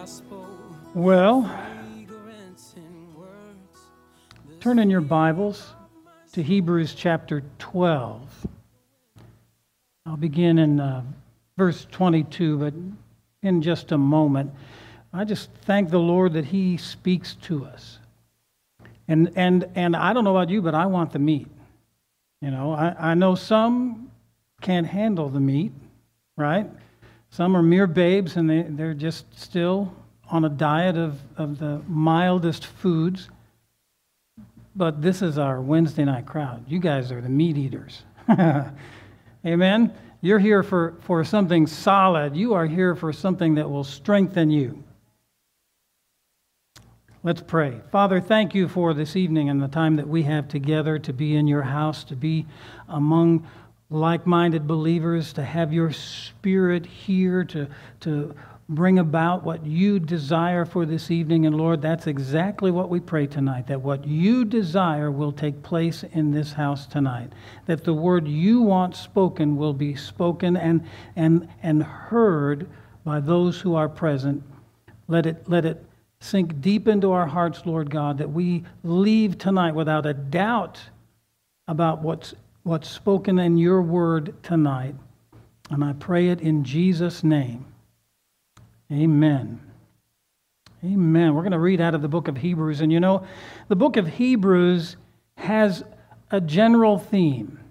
Well, turn in your Bibles to Hebrews chapter 12. I'll begin in verse 22, but in just a moment. I just thank the Lord that He speaks to us. And I don't know about you, but I want the meat. You know, I know some can't handle the meat, right? Some are mere babes and they're just still on a diet of the mildest foods. But this is our Wednesday night crowd. You guys are the meat eaters. Amen? You're here for something solid. You are here for something that will strengthen you. Let's pray. Father, thank you for this evening and the time that we have together to be in your house, to be among like-minded believers, to have your Spirit here to bring about what you desire for this evening. And Lord, that's exactly what we pray tonight, that what you desire will take place in this house tonight, that the word you want spoken will be spoken and heard by those who are present. Let it sink deep into our hearts, Lord God, that we leave tonight without a doubt about what's spoken in your word tonight. And I pray it in Jesus' name. Amen. Amen. We're going to read out of the book of Hebrews. And you know, the book of Hebrews has a general theme.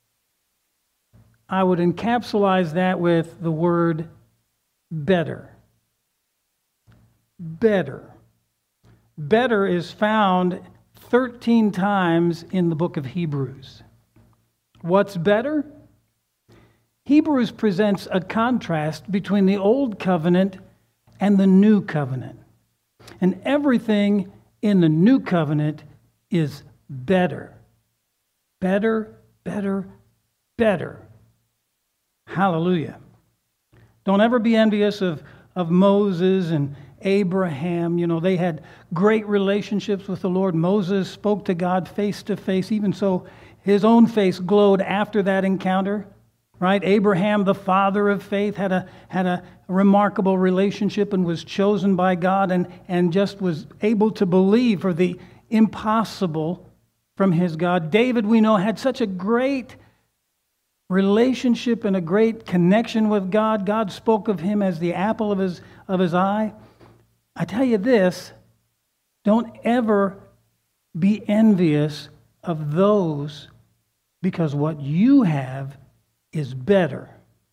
I would encapsulate that with the word better. Better. Better is found 13 times in the book of Hebrews. What's better? Hebrews presents a contrast between the old covenant and the new covenant. And everything in the new covenant is better. Better, better, better. Hallelujah. Don't ever be envious of Moses and Abraham. You know, they had great relationships with the Lord. Moses spoke to God face to face. Even so, his own face glowed after that encounter. Right? Abraham, the father of faith, had a remarkable relationship and was chosen by God and just was able to believe for the impossible from his God. David, we know, had such a great relationship and a great connection with God. God spoke of him as the apple of his eye. I tell you this, don't ever be envious of those, because what you have is better.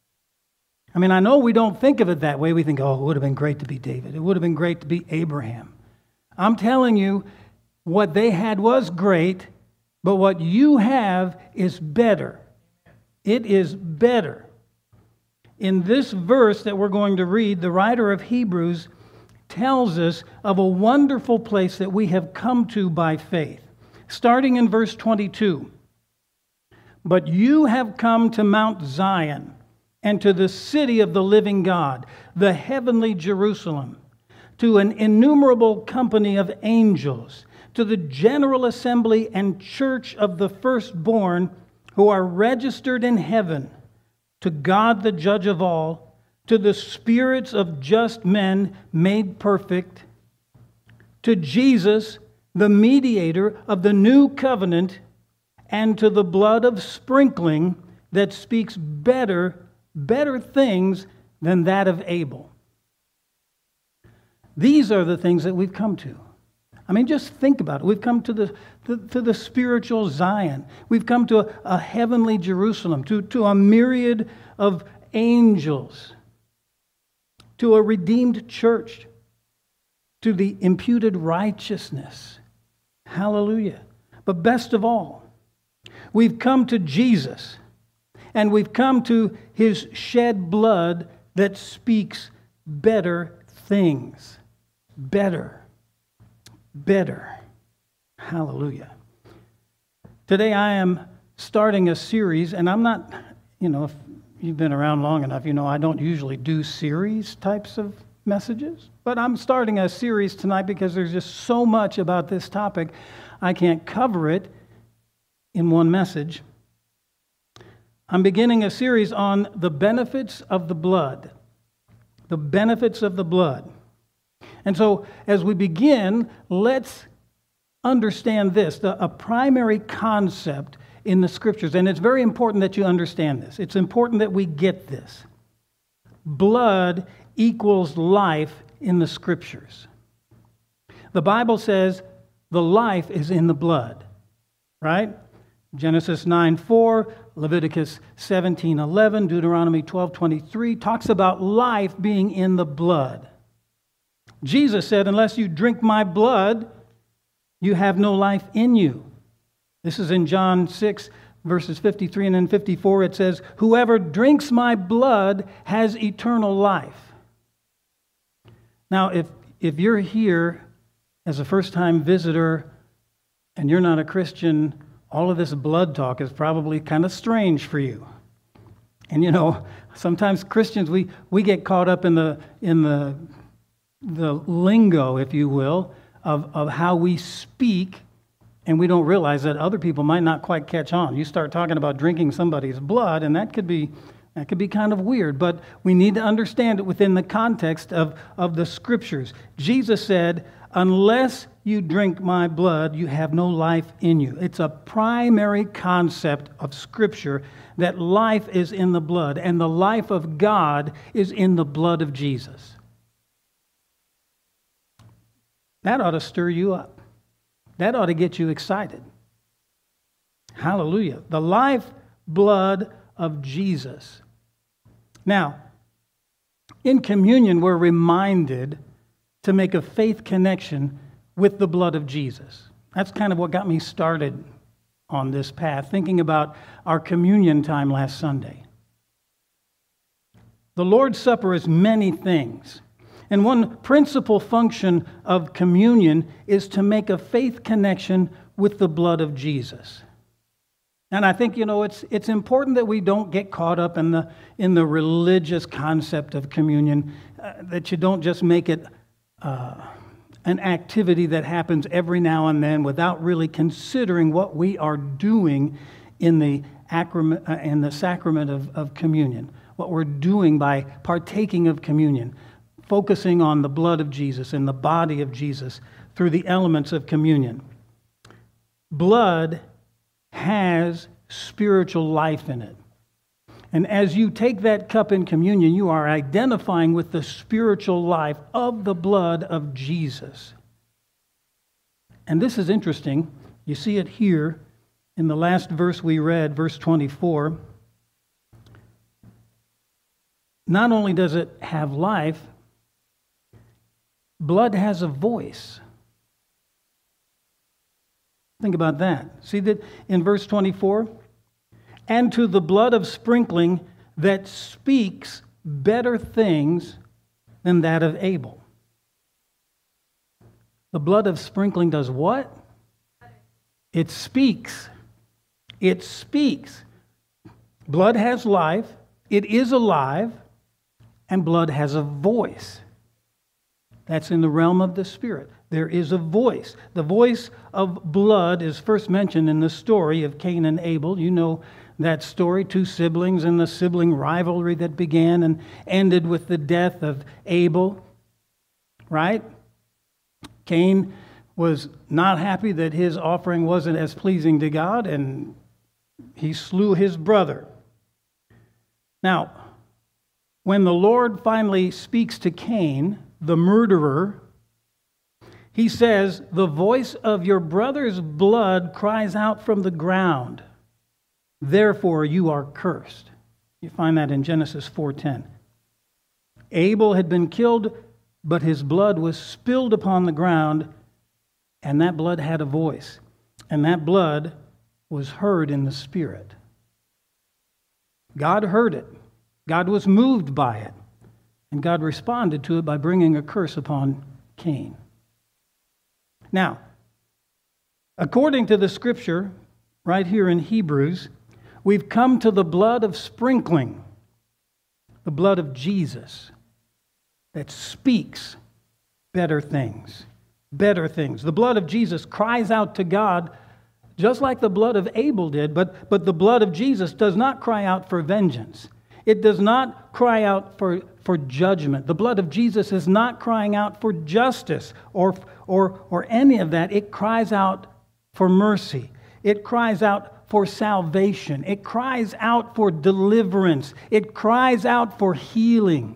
I mean, I know we don't think of it that way. We think, oh, it would have been great to be David. It would have been great to be Abraham. I'm telling you, what they had was great, but what you have is better. It is better. In this verse that we're going to read, the writer of Hebrews tells us of a wonderful place that we have come to by faith. Starting in verse 22. But you have come to Mount Zion and to the city of the living God, the heavenly Jerusalem, to an innumerable company of angels, to the general assembly and church of the firstborn who are registered in heaven, to God the judge of all, to the spirits of just men made perfect, to Jesus, the mediator of the new covenant, and to the blood of sprinkling that speaks better things than that of Abel. These are the things that we've come to. I mean, just think about it. We've come to the spiritual Zion. We've come to a heavenly Jerusalem, to a myriad of angels, to a redeemed church, to the imputed righteousness. Hallelujah. But best of all, we've come to Jesus, and we've come to his shed blood that speaks better things. Better. Hallelujah. Today I am starting a series, and I'm not, if you've been around long enough, I don't usually do series types of messages, but I'm starting a series tonight because there's just so much about this topic. I can't cover it in one message. I'm beginning a series on the benefits of the blood. The benefits of the blood. And so as we begin, let's understand this, a primary concept in the Scriptures. And it's very important that you understand this. It's important that we get this. Blood equals life in the Scriptures. The Bible says the life is in the blood, right? Genesis 9:4, Leviticus 17:11, Deuteronomy 12:23 talks about life being in the blood. Jesus said, unless you drink my blood, you have no life in you. This is in John 6, verses 53 and then 54. It says, whoever drinks my blood has eternal life. Now, if you're here as a first-time visitor and you're not a Christian, all of this blood talk is probably kind of strange for you. And you know, sometimes Christians, we get caught up in the lingo, if you will, of how we speak, and we don't realize that other people might not quite catch on. You start talking about drinking somebody's blood, and that could be kind of weird, but we need to understand it within the context of the Scriptures. Jesus said, unless you drink my blood, you have no life in you. It's a primary concept of Scripture that life is in the blood, and the life of God is in the blood of Jesus. That ought to stir you up. That ought to get you excited. Hallelujah. The life blood of Jesus. Now, in communion, we're reminded to make a faith connection with the blood of Jesus. That's kind of what got me started on this path, thinking about our communion time last Sunday. The Lord's Supper is many things. And one principal function of communion is to make a faith connection with the blood of Jesus. And I think, it's important that we don't get caught up in the religious concept of communion, that you don't just make it an activity that happens every now and then without really considering what we are doing in the sacrament of communion, what we're doing by partaking of communion, focusing on the blood of Jesus and the body of Jesus through the elements of communion. Blood has spiritual life in it. And as you take that cup in communion, you are identifying with the spiritual life of the blood of Jesus. And this is interesting. You see it here in the last verse we read, verse 24. Not only does it have life, blood has a voice. Think about that. See that in verse 24? And to the blood of sprinkling that speaks better things than that of Abel. The blood of sprinkling does what? It speaks. It speaks. Blood has life. It is alive. And blood has a voice. That's in the realm of the Spirit. There is a voice. The voice of blood is first mentioned in the story of Cain and Abel. You know that story, two siblings and the sibling rivalry that began and ended with the death of Abel, right? Cain was not happy that his offering wasn't as pleasing to God, and he slew his brother. Now, when the Lord finally speaks to Cain, the murderer, he says, the voice of your brother's blood cries out from the ground. Therefore, you are cursed. You find that in Genesis 4:10. Abel had been killed, but his blood was spilled upon the ground, and that blood had a voice. And that blood was heard in the Spirit. God heard it. God was moved by it. And God responded to it by bringing a curse upon Cain. Now, according to the Scripture, right here in Hebrews, we've come to the blood of sprinkling, the blood of Jesus, that speaks better things. Better things. The blood of Jesus cries out to God just like the blood of Abel did, but the blood of Jesus does not cry out for vengeance. It does not cry out for judgment. The blood of Jesus is not crying out for justice or any of that. It cries out for mercy. It cries out for salvation. It cries out for deliverance. It cries out for healing.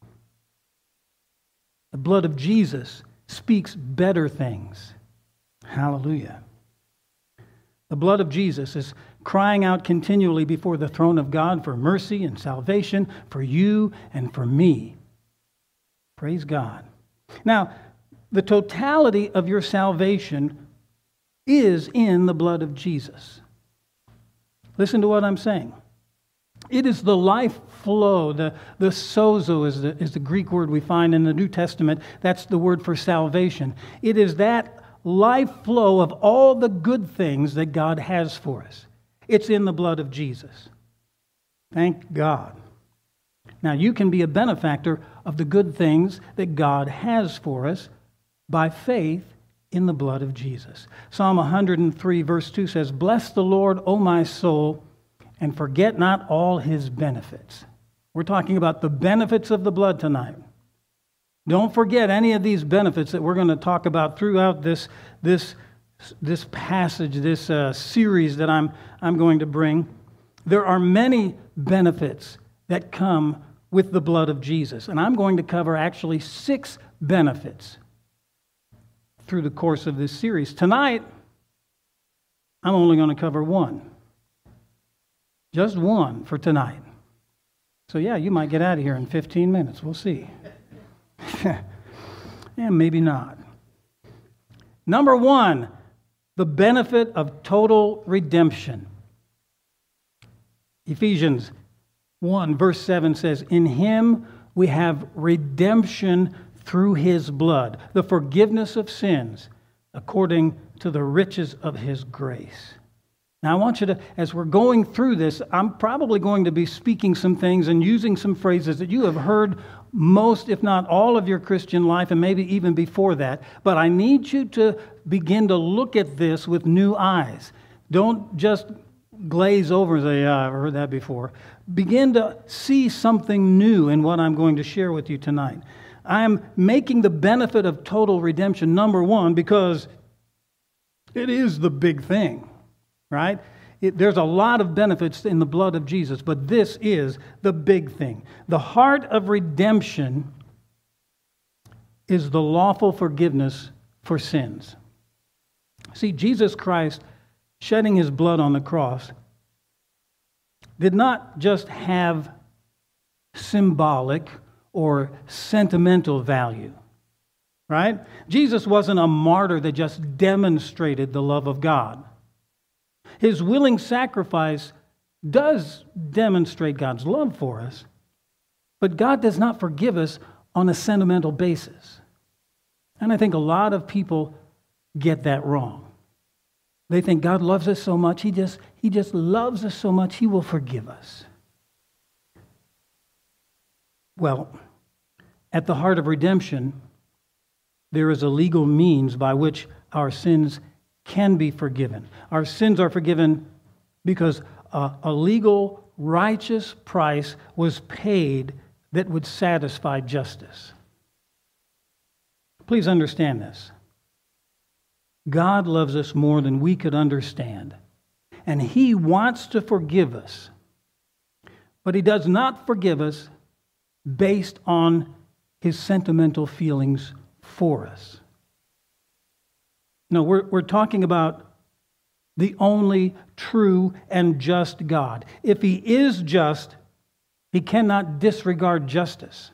The blood of Jesus speaks better things. Hallelujah. The blood of Jesus is crying out continually before the throne of God for mercy and salvation for you and for me. Praise God. Now, the totality of your salvation is in the blood of Jesus. Listen to what I'm saying. It is the life flow, the sozo is the Greek word we find in the New Testament. That's the word for salvation. It is that life flow of all the good things that God has for us. It's in the blood of Jesus. Thank God. Now, you can be a benefactor of the good things that God has for us by faith in the blood of Jesus. Psalm 103, verse 2 says, "Bless the Lord, O my soul, and forget not all his benefits." We're talking about the benefits of the blood tonight. Don't forget any of these benefits that we're going to talk about throughout this passage, this series that I'm going to bring. There are many benefits that come with the blood of Jesus. And I'm going to cover actually 6 benefits through the course of this series. Tonight, I'm only going to cover 1. Just 1 for tonight. So yeah, you might get out of here in 15 minutes. We'll see. Yeah, maybe not. Number 1, the benefit of total redemption. Ephesians 1, verse 7 says, "In him we have redemption through his blood, the forgiveness of sins, according to the riches of his grace." Now, I want you to, as we're going through this, I'm probably going to be speaking some things and using some phrases that you have heard most, if not all, of your Christian life, and maybe even before that. But I need you to begin to look at this with new eyes. Don't just glaze over and say, "Yeah, I've heard that before." Begin to see something new in what I'm going to share with you tonight. I am making the benefit of total redemption, number 1, because it is the big thing. Right? There's a lot of benefits in the blood of Jesus, but this is the big thing. The heart of redemption is the lawful forgiveness for sins. See, Jesus Christ shedding his blood on the cross did not just have symbolic or sentimental value. Right? Jesus wasn't a martyr that just demonstrated the love of God. His willing sacrifice does demonstrate God's love for us, but God does not forgive us on a sentimental basis. And I think a lot of people get that wrong. They think God loves us so much, He just loves us so much, He will forgive us. Well, at the heart of redemption, there is a legal means by which our sins can be forgiven. Our sins are forgiven because a legal, righteous price was paid that would satisfy justice. Please understand this. God loves us more than we could understand, and He wants to forgive us. But He does not forgive us based on His sentimental feelings for us. No, we're talking about the only true and just God. If He is just, He cannot disregard justice.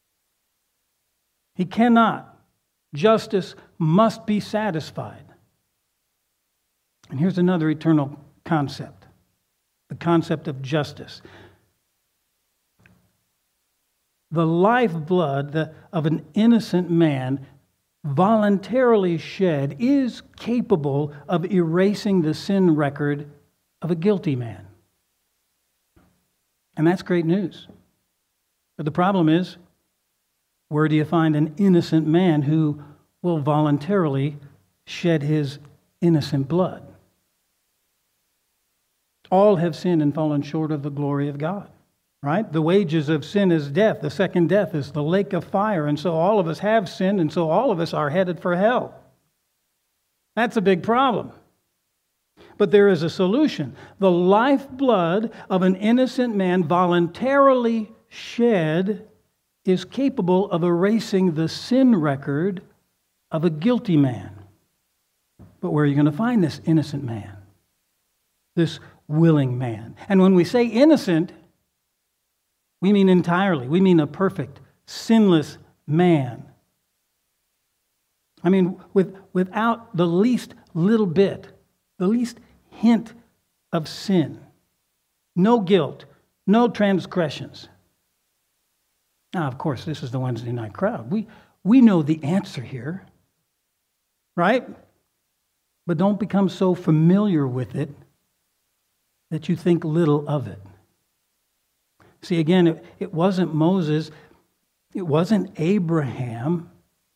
He cannot. Justice must be satisfied. And here's another eternal concept, the concept of justice. The lifeblood of an innocent man voluntarily shed is capable of erasing the sin record of a guilty man. And that's great news. But the problem is, where do you find an innocent man who will voluntarily shed his innocent blood? All have sinned and fallen short of the glory of God, right? The wages of sin is death. The second death is the lake of fire. And so all of us have sinned, and so all of us are headed for hell. That's a big problem. But there is a solution. The lifeblood of an innocent man voluntarily shed is capable of erasing the sin record of a guilty man. But where are you going to find this innocent man? This willing man. And when we say innocent, we mean entirely. We mean a perfect, sinless man. I mean, without the least little bit, the least hint of sin. No guilt, no transgressions. Now, of course, this is the Wednesday night crowd. We know the answer here, right? But don't become so familiar with it that you think little of it. See, again, it wasn't Moses, it wasn't Abraham.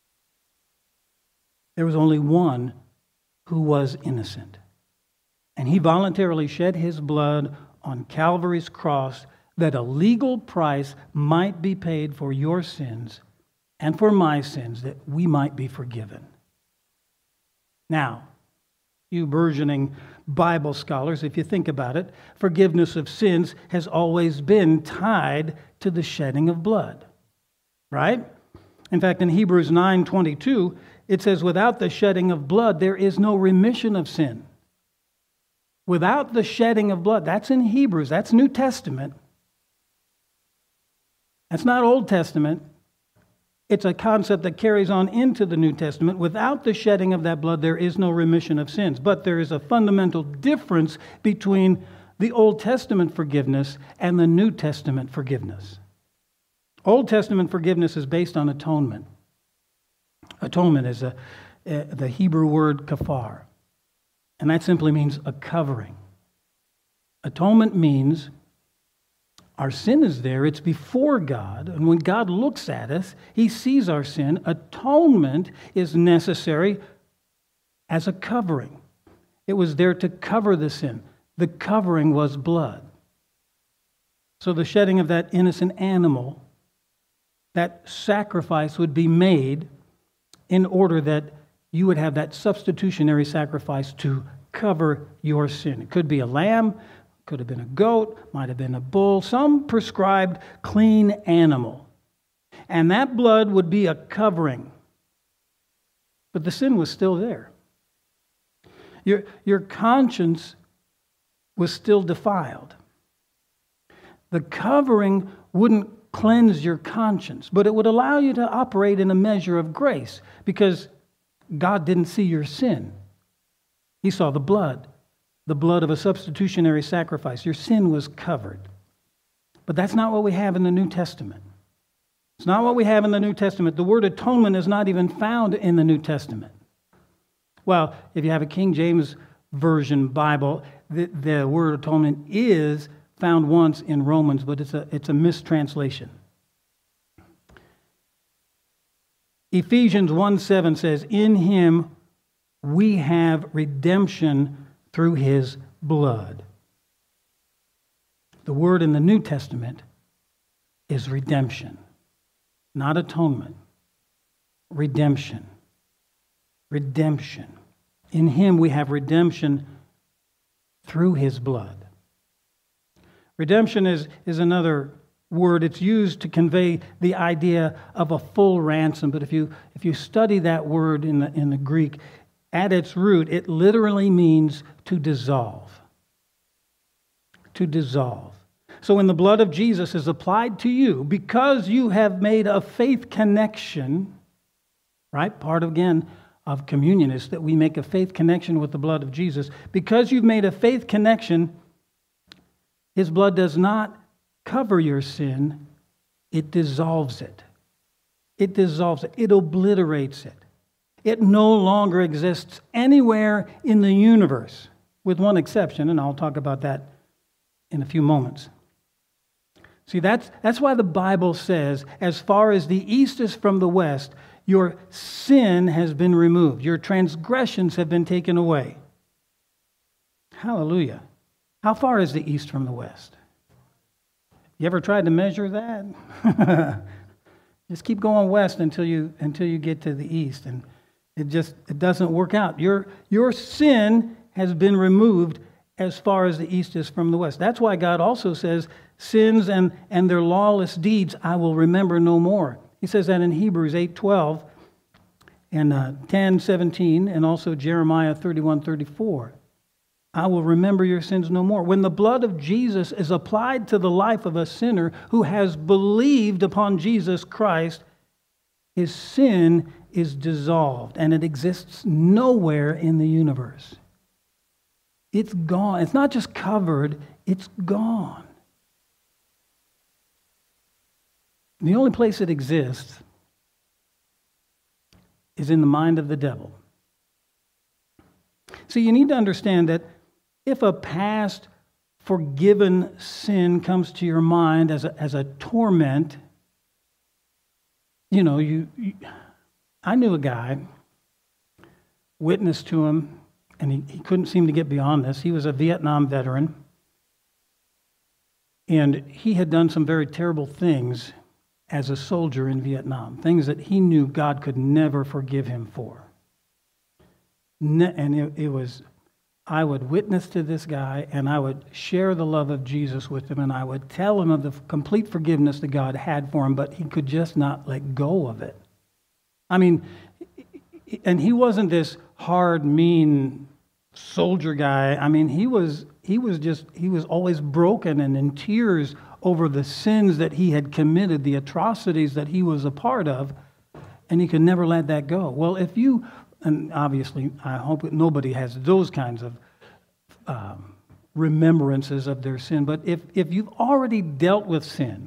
There was only one who was innocent. And he voluntarily shed his blood on Calvary's cross that a legal price might be paid for your sins and for my sins, that we might be forgiven. Now, you burgeoning Bible scholars, if you think about it, forgiveness of sins has always been tied to the shedding of blood, right? In fact, in Hebrews 9:22, it says, without the shedding of blood, there is no remission of sin. Without the shedding of blood, that's in Hebrews, that's New Testament. That's not Old Testament. It's a concept that carries on into the New Testament. Without the shedding of that blood, there is no remission of sins. But there is a fundamental difference between the Old Testament forgiveness and the New Testament forgiveness. Old Testament forgiveness is based on atonement. Atonement is the Hebrew word kafar, and that simply means a covering. Atonement means our sin is there, it's before God, and when God looks at us, He sees our sin. Atonement is necessary as a covering. It was there to cover the sin. The covering was blood. So the shedding of that innocent animal, that sacrifice would be made in order that you would have that substitutionary sacrifice to cover your sin. It could be a lamb, could have been a goat, might have been a bull, some prescribed clean animal. And that blood would be a covering. But the sin was still there. Your conscience was still defiled. The covering wouldn't cleanse your conscience, but it would allow you to operate in a measure of grace because God didn't see your sin. He saw the blood of a substitutionary sacrifice. Your sin was covered. But that's not what we have in the New Testament. It's not what we have in the New Testament. The word atonement is not even found in the New Testament. Well, if you have a King James Version Bible, the word atonement is found once in Romans, but it's a mistranslation. Ephesians 1:7 says, in Him we have redemption through His blood. The word in the New Testament is redemption, not atonement. Redemption. Redemption. In Him we have redemption through His blood. Redemption is another word. It's used to convey the idea of a full ransom. But if you study that word in the Greek, at its root, it literally means to dissolve. To dissolve. So when the blood of Jesus is applied to you, because you have made a faith connection, right? Part, again, of communion is that we make a faith connection with the blood of Jesus. Because you've made a faith connection, His blood does not cover your sin, it dissolves it. It dissolves it. It obliterates it. It no longer exists anywhere in the universe, with one exception, and I'll talk about that in a few moments. See, that's why the Bible says, as far as the east is from the west, your sin has been removed. Your transgressions have been taken away. Hallelujah. How far is the east from the west? You ever tried to measure that? Just keep going west until you get to the east, and it doesn't work out. Your sin has been removed as far as the east is from the west. That's why God also says, sins and their lawless deeds I will remember no more. He says that in Hebrews 8:12 and 10:17, and also Jeremiah 31:34. I will remember your sins no more. When the blood of Jesus is applied to the life of a sinner who has believed upon Jesus Christ, his sin is dissolved, and it exists nowhere in the universe. It's gone. It's not just covered, it's gone. The only place it exists is in the mind of the devil. See, you need to understand that if a past forgiven sin comes to your mind as a torment, I knew a guy, witnessed to him, and he couldn't seem to get beyond this. He was a Vietnam veteran, and he had done some very terrible things as a soldier in Vietnam, things that he knew God could never forgive him for. And it was, I would witness to this guy, and I would share the love of Jesus with him, and I would tell him of the complete forgiveness that God had for him, but he could just not let go of it. I mean, and he wasn't this hard, mean soldier guy. I mean, he was always broken and in tears over the sins that he had committed, the atrocities that he was a part of, and he could never let that go. Well, and obviously, I hope that nobody has those kinds of remembrances of their sin, but if you've already dealt with sin,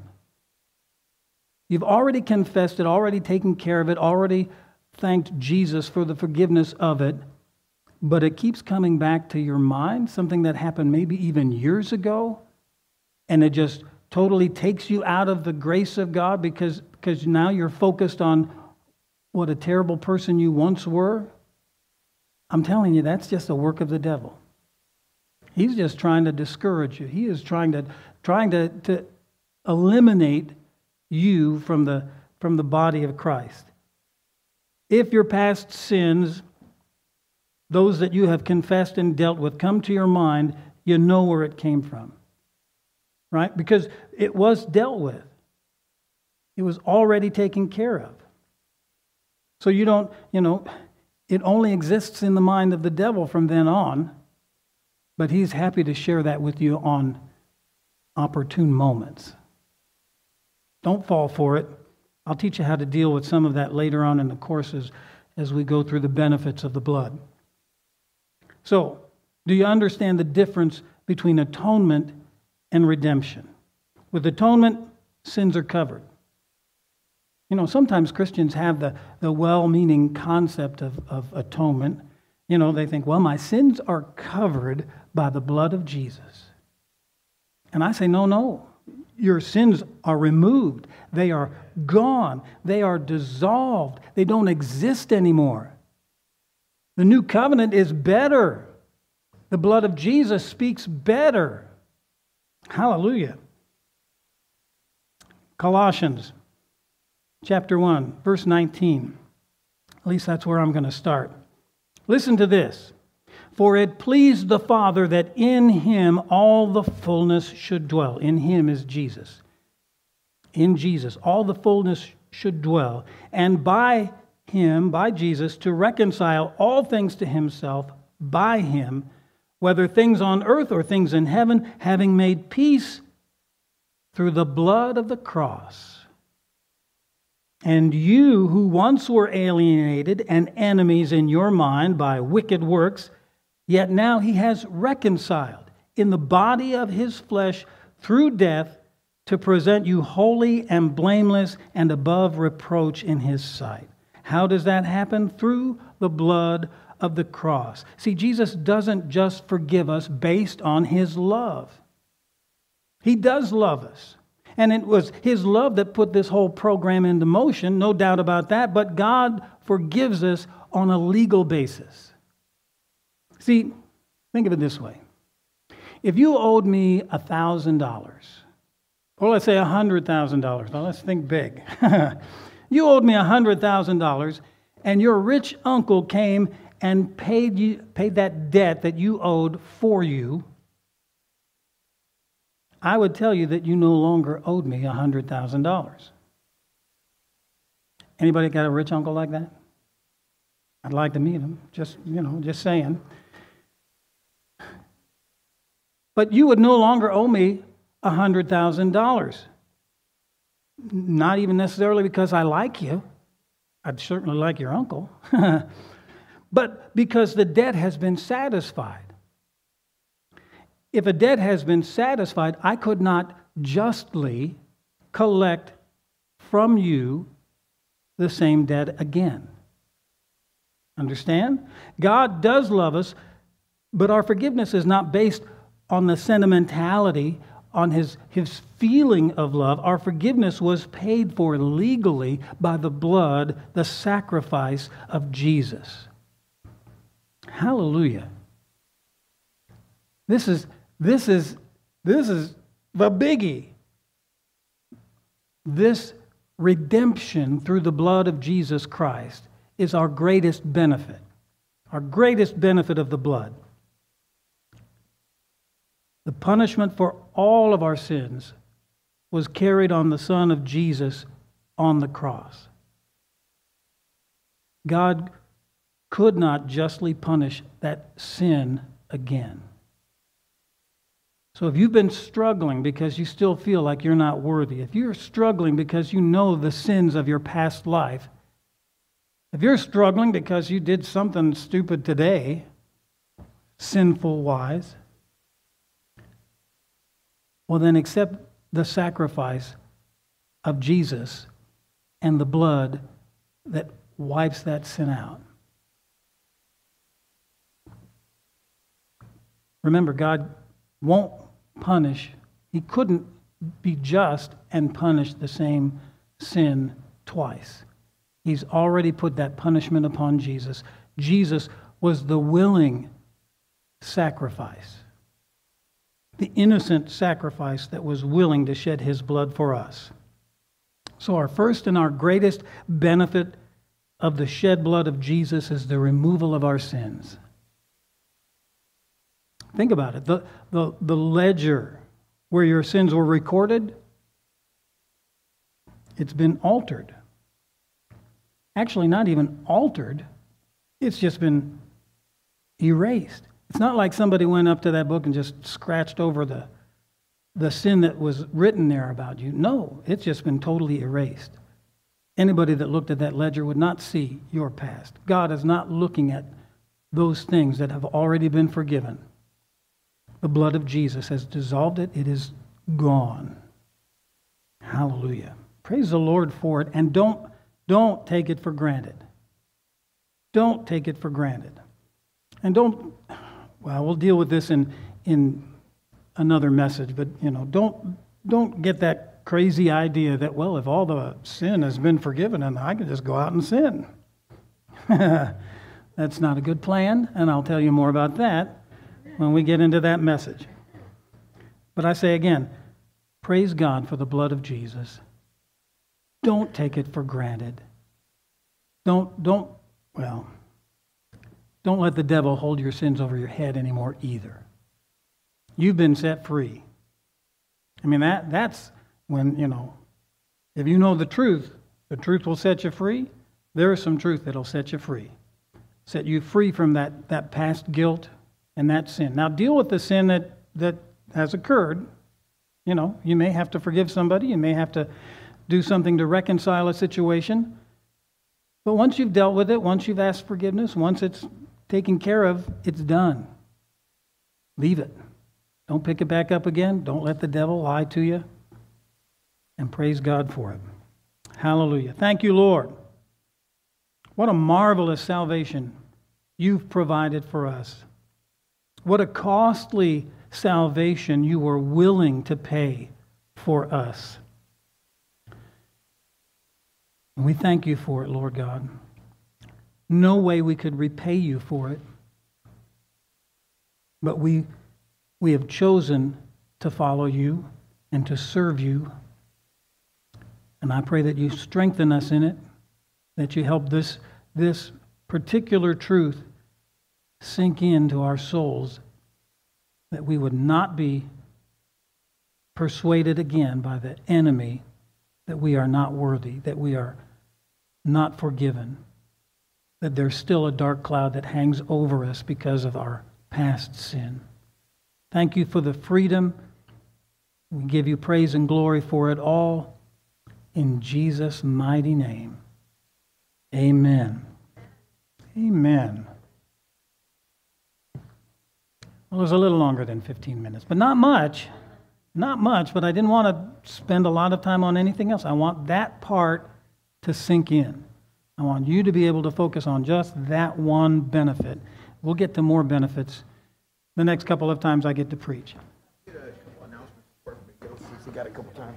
you've already confessed it, already taken care of it, already thanked Jesus for the forgiveness of it, but it keeps coming back to your mind, something that happened maybe even years ago, and it just totally takes you out of the grace of God because now you're focused on what a terrible person you once were. I'm telling you, that's just a work of the devil. He's just trying to discourage you. He is trying to eliminate you from the body of Christ. If your past sins, those that you have confessed and dealt with, come to your mind, you know where it came from. Right? Because it was dealt with. It was already taken care of. So you don't, it only exists in the mind of the devil from then on, but he's happy to share that with you on opportune moments. Don't fall for it. I'll teach you how to deal with some of that later on in the courses as we go through the benefits of the blood. So, do you understand the difference between atonement and redemption? With atonement, sins are covered. Sometimes Christians have the well-meaning concept of atonement. They think, well, my sins are covered by the blood of Jesus. And I say, no. Your sins are removed. They are gone. They are dissolved. They don't exist anymore. The new covenant is better. The blood of Jesus speaks better. Hallelujah. Colossians chapter 1, verse 19. At least that's where I'm going to start. Listen to this. For it pleased the Father that in him all the fullness should dwell. In him is Jesus. In Jesus, all the fullness should dwell. And by him, by Jesus, to reconcile all things to himself by him, whether things on earth or things in heaven, having made peace through the blood of the cross. And you who once were alienated and enemies in your mind by wicked works, yet now he has reconciled in the body of his flesh through death to present you holy and blameless and above reproach in his sight. How does that happen? Through the blood of the cross. See, Jesus doesn't just forgive us based on his love. He does love us. And it was his love that put this whole program into motion, no doubt about that. But God forgives us on a legal basis. See, think of it this way. If you owed me $1,000, Or let's say $100,000. Now let's think big. You owed me $100,000, and your rich uncle came and paid that debt that you owed for you. I would tell you that you no longer owed me $100,000. Anybody got a rich uncle like that? I'd like to meet him. Just saying. But you would no longer owe me $100,000. Not even necessarily because I like you. I'd certainly like your uncle. But because the debt has been satisfied. If a debt has been satisfied, I could not justly collect from you the same debt again. Understand? God does love us, but our forgiveness is not based on the sentimentality, on his feeling of love. Our forgiveness was paid for legally by the blood, the sacrifice of Jesus. Hallelujah. This is the biggie. This redemption through the blood of Jesus Christ is our greatest benefit. Our greatest benefit of the blood. The punishment for all of our sins was carried on the Son of Jesus on the cross. God could not justly punish that sin again. So if you've been struggling because you still feel like you're not worthy, if you're struggling because you know the sins of your past life, if you're struggling because you did something stupid today, sinful-wise, well then accept the sacrifice of Jesus and the blood that wipes that sin out. Remember, God won't punish. He couldn't be just and punish the same sin twice. He's already put that punishment upon Jesus. Jesus was the willing sacrifice, the innocent sacrifice that was willing to shed his blood for us. So our first and our greatest benefit of the shed blood of Jesus is the removal of our sins. Think about it. The ledger where your sins were recorded, it's been altered. Actually, not even altered. It's just been erased. It's not like somebody went up to that book and just scratched over the sin that was written there about you. No, it's just been totally erased. Anybody that looked at that ledger would not see your past. God is not looking at those things that have already been forgiven. The blood of Jesus has dissolved it. It is gone. Hallelujah. Praise the Lord for it. And don't take it for granted. Don't take it for granted. And we'll deal with this in another message, but don't get that crazy idea that, well, if all the sin has been forgiven, then I can just go out and sin. That's not a good plan, and I'll tell you more about that when we get into that message. But I say again, praise God for the blood of Jesus. Don't take it for granted. Don't let the devil hold your sins over your head anymore either. You've been set free. I mean, that's when, if you know the truth will set you free. There is some truth that'll set you free. Set you free from that past guilt and that sin. Now deal with the sin that has occurred. You may have to forgive somebody. You may have to do something to reconcile a situation. But once you've dealt with it, once you've asked forgiveness, once it's taken care of, it's done. Leave it. Don't pick it back up again. Don't let the devil lie to you. And praise God for it. Hallelujah. Thank you, Lord. What a marvelous salvation you've provided for us. What a costly salvation you were willing to pay for us. And we thank you for it, Lord God. No way we could repay you for it. But we have chosen to follow you, and to serve you. And I pray that you strengthen us in it, that you help this particular truth sink into our souls, that we would not be persuaded again by the enemy that we are not worthy, that we are not forgiven, that there's still a dark cloud that hangs over us because of our past sin. Thank you for the freedom. We give you praise and glory for it all. In Jesus' mighty name, amen. Amen. Well, it was a little longer than 15 minutes, but not much. Not much, but I didn't want to spend a lot of time on anything else. I want that part to sink in. I want you to be able to focus on just that one benefit. We'll get to more benefits the next couple of times I get to preach. Get a couple announcements before everybody goes, since he got a couple times.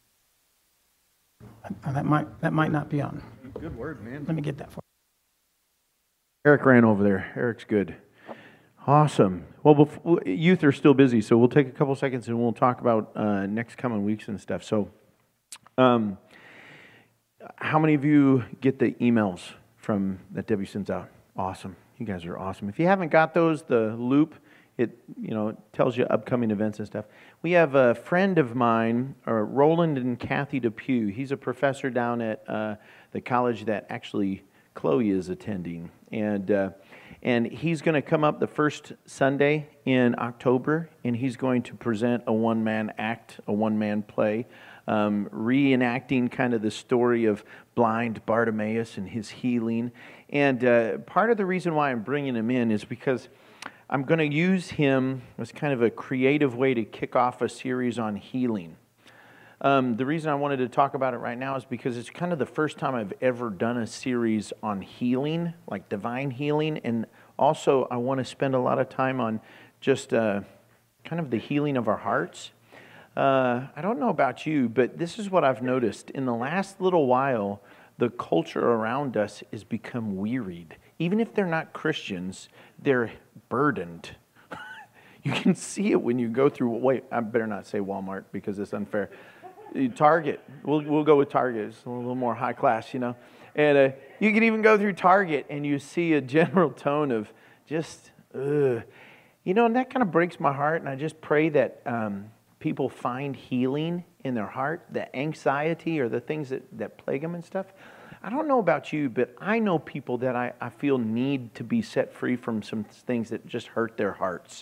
That might not be on. Good word, man. Let me get that for Eric ran over there. Eric's good. Awesome. Well, youth are still busy, so we'll take a couple seconds and we'll talk about next coming weeks and stuff. So, how many of you get the emails from that Debbie sends out? Awesome. You guys are awesome. If you haven't got those, the loop, it tells you upcoming events and stuff. We have a friend of mine, Roland and Kathy Depew. He's a professor down at the college that actually Chloe is attending, and he's going to come up the first Sunday in October, and he's going to present a one-man act, a one-man play, reenacting kind of the story of blind Bartimaeus and his healing. And part of the reason why I'm bringing him in is because I'm going to use him as kind of a creative way to kick off a series on healing. The reason I wanted to talk about it right now is because it's kind of the first time I've ever done a series on healing, like divine healing, and also I want to spend a lot of time on just kind of the healing of our hearts. I don't know about you, but this is what I've noticed. In the last little while, the culture around us has become wearied. Even if they're not Christians, they're burdened. You can see it when you go through, wait, I better not say Walmart because it's unfair. Target, we'll go with Target. It's a little more high class, And you can even go through Target and you see a general tone of just, and that kind of breaks my heart. And I just pray that people find healing in their heart, the anxiety or the things that plague them and stuff. I don't know about you, but I know people that I feel need to be set free from some things that just hurt their hearts.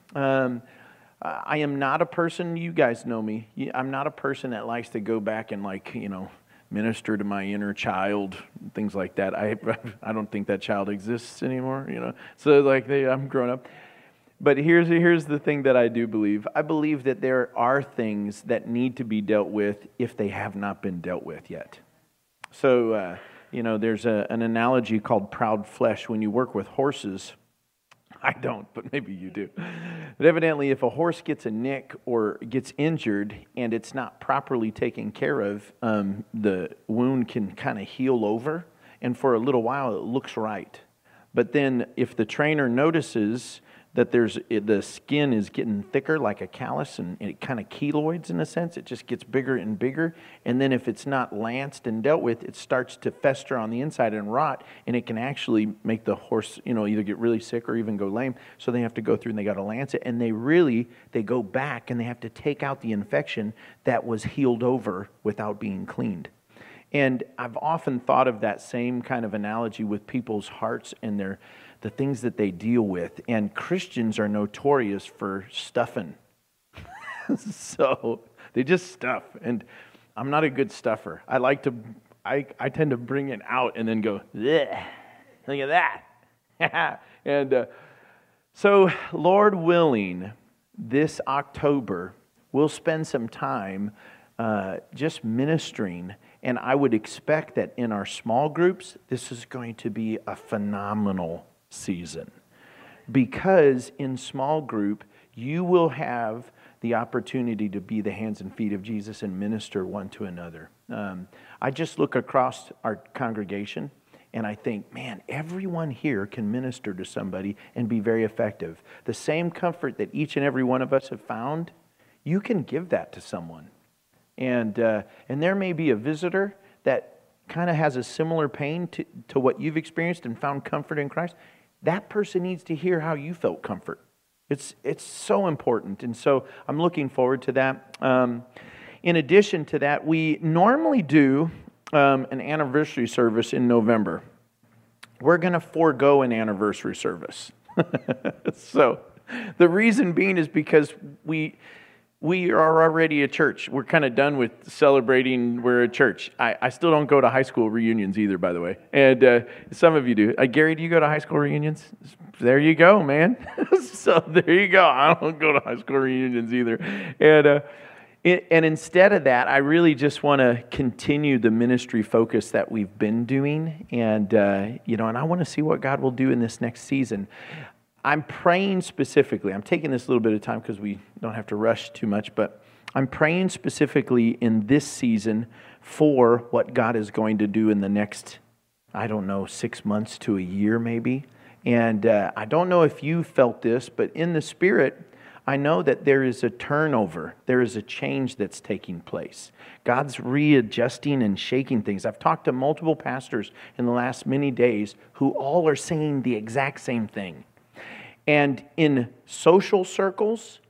I am not a person, you guys know me, I'm not a person that likes to go back and minister to my inner child, things like that. I don't think that child exists anymore, So I'm grown up. But here's the thing that I do believe. I believe that there are things that need to be dealt with if they have not been dealt with yet. So, there's an analogy called proud flesh. When you work with horses, I don't, but maybe you do. But evidently, if a horse gets a nick or gets injured and it's not properly taken care of, the wound can kind of heal over. And for a little while, it looks right. But then if the trainer notices that the skin is getting thicker like a callus and it kind of keloids in a sense, it just gets bigger and bigger. And then if it's not lanced and dealt with, it starts to fester on the inside and rot, and it can actually make the horse, either get really sick or even go lame. So they have to go through and they got to lance it. And they go back and they have to take out the infection that was healed over without being cleaned. And I've often thought of that same kind of analogy with people's hearts and the things that they deal with. And Christians are notorious for stuffing. So they just stuff. And I'm not a good stuffer. I tend to bring it out and then go, bleh, look at that. And so, Lord willing, this October, we'll spend some time just ministering. And I would expect that in our small groups, this is going to be a phenomenal season, because in small group you will have the opportunity to be the hands and feet of Jesus and minister one to another. I just look across our congregation and I think, man, everyone here can minister to somebody and be very effective. The same comfort that each and every one of us have found you can give that to someone. And there may be a visitor that kind of has a similar pain to what you've experienced and found comfort in Christ. That person needs to hear how you felt comfort. It's so important. And so I'm looking forward to that. In addition to that, we normally do an anniversary service in November. We're going to forego an anniversary service. So the reason being is because we are already a church. We're kind of done with celebrating we're a church. I still don't go to high school reunions either, by the way. And some of you do. Gary, do you go to high school reunions? There you go, man. So there you go. I don't go to high school reunions either. And instead of that, I really just want to continue the ministry focus that we've been doing. And, and I want to see what God will do in this next season. I'm praying specifically. I'm taking this a little bit of time because we don't have to rush too much, but I'm praying specifically in this season for what God is going to do in the next, 6 months to a year maybe. And I don't know if you felt this, but in the Spirit, I know that there is a turnover. There is a change that's taking place. God's readjusting and shaking things. I've talked to multiple pastors in the last many days who all are saying the exact same thing. And in social circles,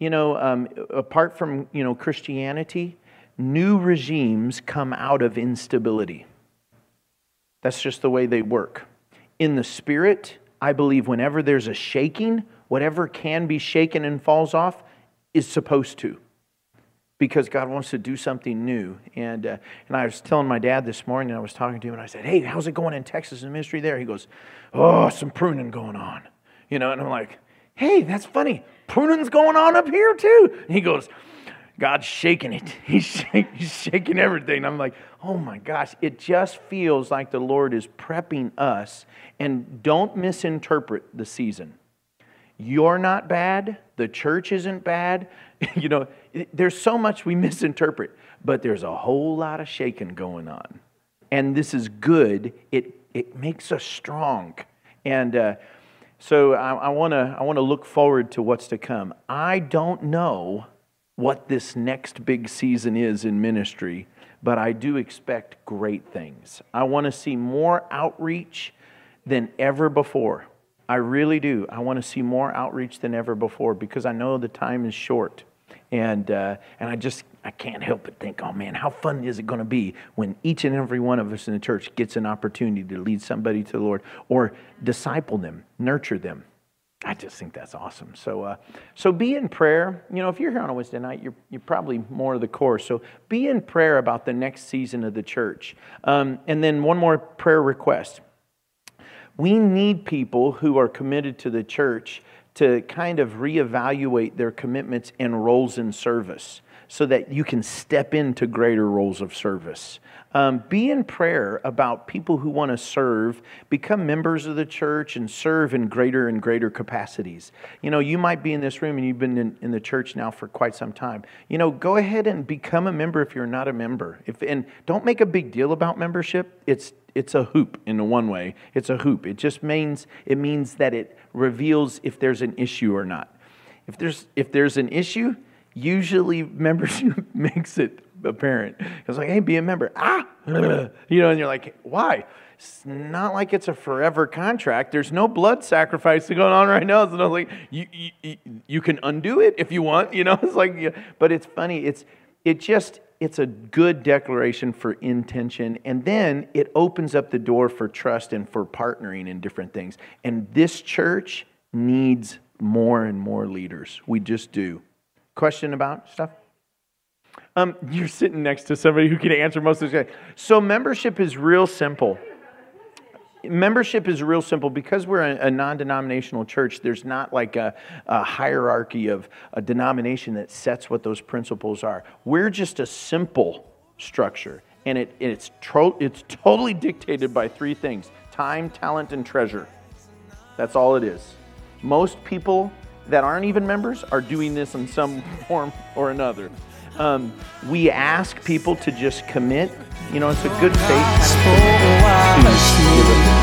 apart from, Christianity, new regimes come out of instability. That's just the way they work. In the Spirit, I believe whenever there's a shaking, whatever can be shaken and falls off is supposed to, because God wants to do something new. And I was telling my dad this morning, I was talking to him, and I said, "Hey, how's it going in Texas in ministry there?" He goes, "Oh, some pruning going on." And I'm like, "Hey, that's funny. Pruning's going on up here too." And he goes, "God's shaking it. He's shaking everything." And I'm like, oh my gosh, it just feels like the Lord is prepping us. And don't misinterpret the season. You're not bad. The church isn't bad. There's so much we misinterpret, but there's a whole lot of shaking going on. And this is good. It makes us strong. And so I want to look forward to what's to come. I don't know what this next big season is in ministry, but I do expect great things. I want to see more outreach than ever before. I really do. I want to see more outreach than ever before because I know the time is short. And I can't help but think, oh man, how fun is it going to be when each and every one of us in the church gets an opportunity to lead somebody to the Lord or disciple them, nurture them. I just think that's awesome. So be in prayer. If you're here on a Wednesday night, you're probably more of the core. So be in prayer about the next season of the church. And then one more prayer request. We need people who are committed to the church to kind of reevaluate their commitments and roles in service so that you can step into greater roles of service. Be in prayer about people who want to serve, become members of the church and serve in greater and greater capacities. You might be in this room and you've been in the church now for quite some time. Go ahead and become a member if you're not a member. And don't make a big deal about membership. It's a hoop in one way. It's a hoop. It just means that it reveals if there's an issue or not. If there's an issue, usually membership makes it apparent. It's like, hey, be a member. And you're like, why? It's not like it's a forever contract. There's no blood sacrifice going on right now. So like, you can undo it if you want. It's like, but it's funny. It's a good declaration for intention, and then it opens up the door for trust and for partnering in different things. And this church needs more and more leaders. We just do. Question about stuff? You're sitting next to somebody who can answer most of this. So membership is real simple. Membership is real simple. Because we're a non-denominational church, there's not like a hierarchy of a denomination that sets what those principles are. We're just a simple structure. And it's totally dictated by three things: time, talent, and treasure. That's all it is. Most people that aren't even members are doing this in some form or another. We ask people to just commit. It's a good faith kind of thing to give them